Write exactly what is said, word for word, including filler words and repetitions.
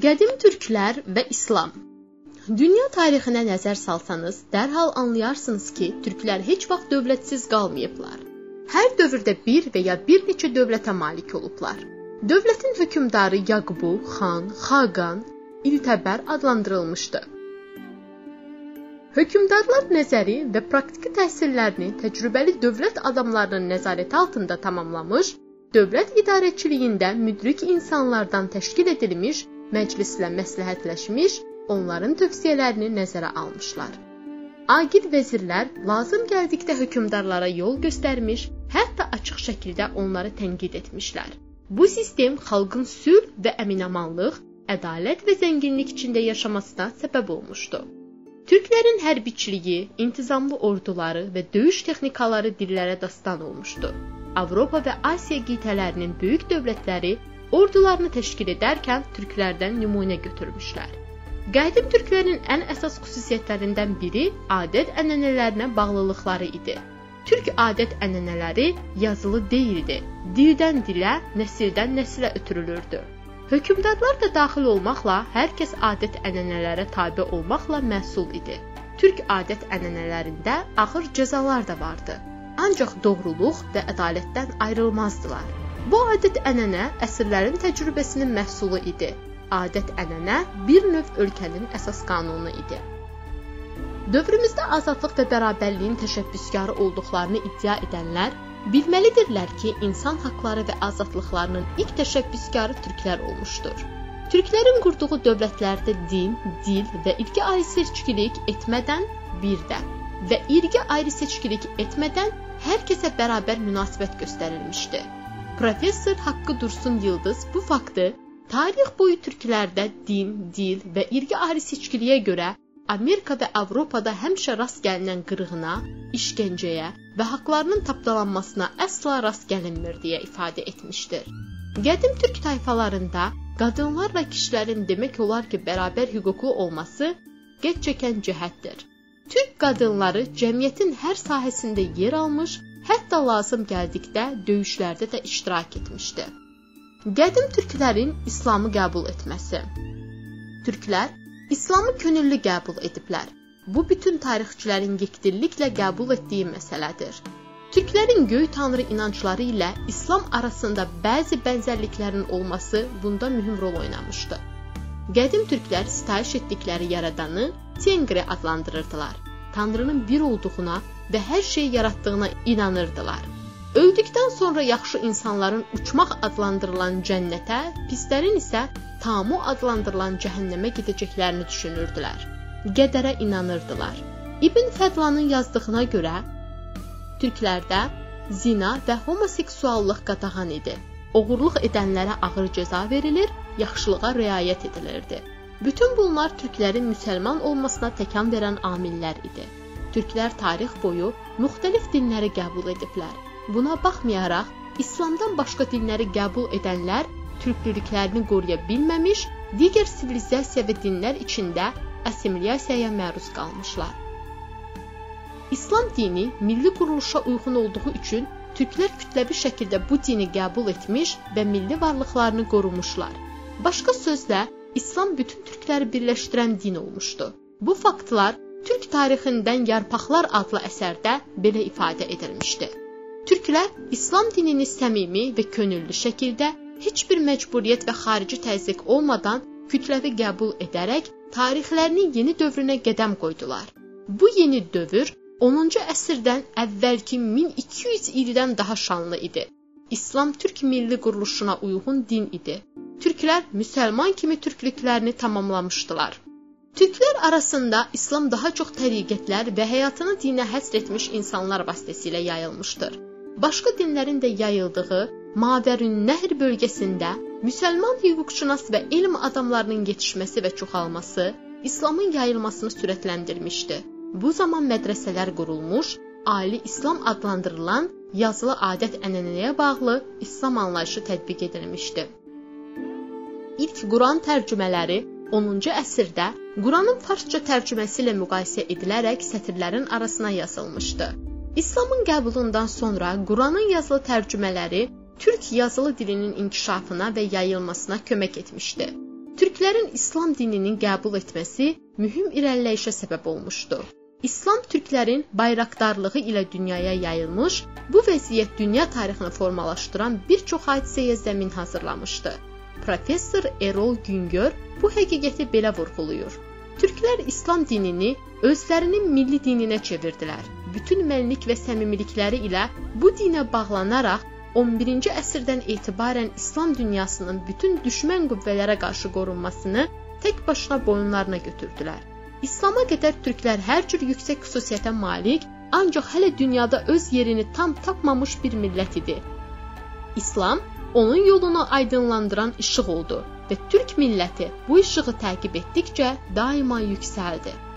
Qədim türklər və İslam. Dünya tarixinə nəzər salsanız, dərhal anlayarsınız ki, türklər heç vaxt dövlətsiz qalmayıblar. Hər dövrdə bir və ya bir neçə dövlətə malik olublar. Dövlətin hökmdarı Yaqubu, xan, xaqan, iltəbər adlandırılmışdı. Hökmdarlar nəzəri və praktiki təhsillərini təcrübəli dövlət adamlarının nəzarəti altında tamamlamış, dövlət idarəçiliyində müdrik insanlardan təşkil edilmiş, məclislə məsləhətləşmiş, onların tövsiyələrini nəzərə almışlar. Aqil vəzirlər lazım gəldikdə hökmdarlara yol göstərmiş, hətta açıq şəkildə onları tənqid etmişlər. Bu sistem xalqın sülh və əminamanlıq, ədalət və zənginlik içində yaşamasına səbəb olmuşdu. Türklərin hərbiçiliyi, intizamlı orduları və döyüş texnikaları dillərə dastan olmuşdu. Avropa və Asiya qitələrinin böyük dövlətləri ordularını təşkil edərkən türklərdən nümunə götürmüşlər. Qədim türklərin ən əsas xüsusiyyətlərindən biri adət-ənənələrinə bağlılıqları idi. Türk adət-ənənələri yazılı deyildi. Dildən dilə, nəsildən nəsilə ötürülürdü. Hökmdarlar da daxil olmaqla hər kəs adət-ənənələrə tabe olmaqla məsul idi. Türk adət-ənənələrində ağır cəzalar da vardı. Ancaq doğruluq və ədalətdən ayrılmazdılar. Bu adət-ənənə əsrlərin təcrübəsinin məhsulu idi. Adət-ənənə bir növ ölkənin əsas qanunu idi. Dövrümüzdə azadlıq və bərabərliyin təşəbbüskarı olduqlarını iddia edənlər bilməlidirlər ki, insan haqları və azadlıqlarının ilk təşəbbüskarı türklər olmuşdur. Türklərin qurduğu dövlətlərdə din, dil və irqi ayrı-seçkilik etmədən birdə və irqi ayrı-seçkilik etmədən hər kəsə bərabər münasibət göstərilmişdi. Professor Haqqı Dursun Yıldız bu faktı tarix boyu türklərdə din, dil və irqi ayrı-seçkiliyə görə Amerika və Avropada həmişə rast gəlinən qırğına, işgəncəyə və haqlarının tapdalanmasına əsla rast gəlinmir deyə ifadə etmişdir. Qədim türk tayfalarında qadınlarla kişilərin demək olar ki, bərabər hüquqlu olması qət çəkən cəhətdir. Türk qadınları cəmiyyətin hər sahəsində yer almış, hətta lazım gəldikdə döyüşlərdə də iştirak etmişdi. Qədim türklərin İslamı qəbul etməsi. Türklər İslamı könüllü qəbul ediblər. Bu bütün tarixçilərin yekdilliklə qəbul etdiyi məsələdir. Türklərin göy tanrı inancları ilə İslam arasında bəzi bənzərliklərin olması bunda mühüm rol oynamışdı. Qədim türklər sitayiş etdikləri yaradanı Tengri adlandırırdılar. Tanrının bir olduğuna və hər şeyi yaratdığına inanırdılar. Öldükdən sonra yaxşı insanların uçmaq adlandırılan cənnətə, pislərin isə Tamu adlandırılan cəhənnəmə gedəcəklərini düşünürdülər. Qədərə inanırdılar. İbn Fədlanın yazdığına görə türklərdə zina və homoseksuallıq qadağan idi. Oğurluq edənlərə ağır cəza verilir, yaxşılığa riayət edilirdi. Bütün bunlar türklərin müsəlman olmasına təkan verən amillər idi. Türklər tarix boyu müxtəlif dinləri qəbul ediblər. Buna baxmayaraq, İslamdan başqa dinləri qəbul edənlər türklülüklərini qoruya bilməmiş, digər sivilizasiya və dinlər içində assimilyasiyaya məruz qalmışlar. İslam dini milli quruluşa uyğun olduğu üçün türklər kütləvi şəkildə bu dini qəbul etmiş və milli varlıqlarını qorumuşlar. Başqa sözlə, İslam bütün türkləri birləşdirən din olmuşdu. Bu faktlar Türk tarixindən Yarpaqlar adlı əsərdə belə ifadə edilmişdi. Türklər İslam dinini səmimi və könüllü şəkildə heç bir məcburiyyət və xarici təzyiq olmadan kütləvi qəbul edərək tarixlərinin yeni dövrünə qədəm qoydular. Bu yeni dövr onuncu əsrdən əvvəlki min iki yüz ildən daha şanlı idi. İslam türk milli quruluşuna uyğun din idi. Türklər müsəlman kimi türklüklərini tamamlamışdılar. Türklər arasında İslam daha çox təriqətlər və həyatını dinə həsr etmiş insanlar vasitəsilə yayılmışdır. Başqa dinlərin də yayıldığı Mavərünnəhr bölgəsində müsəlman hüquqşünas və elm adamlarının yetişməsi və çoxalması İslamın yayılmasını sürətləndirmişdi. Bu zaman mədrəsələr qurulmuş, ali İslam adlandırılan yazılı adət-ənənəyə bağlı İslam anlayışı tətbiq edilmişdi. İlk Quran tərcümələri onuncu əsrdə Quranın farsça tərcüməsi ilə müqayisə edilərək sətirlərin arasına yazılmışdı. İslamın qəbulundan sonra Quranın yazılı tərcümələri Türk yazılı dilinin inkişafına və yayılmasına kömək etmişdi. Türklərin İslam dininin qəbul etməsi mühüm irəliləyişə səbəb olmuşdu. İslam türklərin bayraqdarlığı ilə dünyaya yayılmış, bu vəziyyət dünya tarixini formalaşdıran bir çox hadisəyə zəmin hazırlamışdı. Professor Erol Güngör bu həqiqəti belə vurğulayır. Türklər İslam dinini özlərinin milli dininə çevirdilər. Bütün mənlik və səmimilikləri ilə bu dinə bağlanaraq on birinci əsrdən etibarən İslam dünyasının bütün düşmən qüvvələrə qarşı qorunmasını tək başına boyunlarına götürdülər. İslama qədər türklər hər cür yüksək xüsusiyyətə malik, ancaq hələ dünyada öz yerini tam tapmamış bir millət idi. İslam onun yolunu aydınlandıran işıq oldu və türk milləti bu işığı təqib etdikcə daima yüksəldi.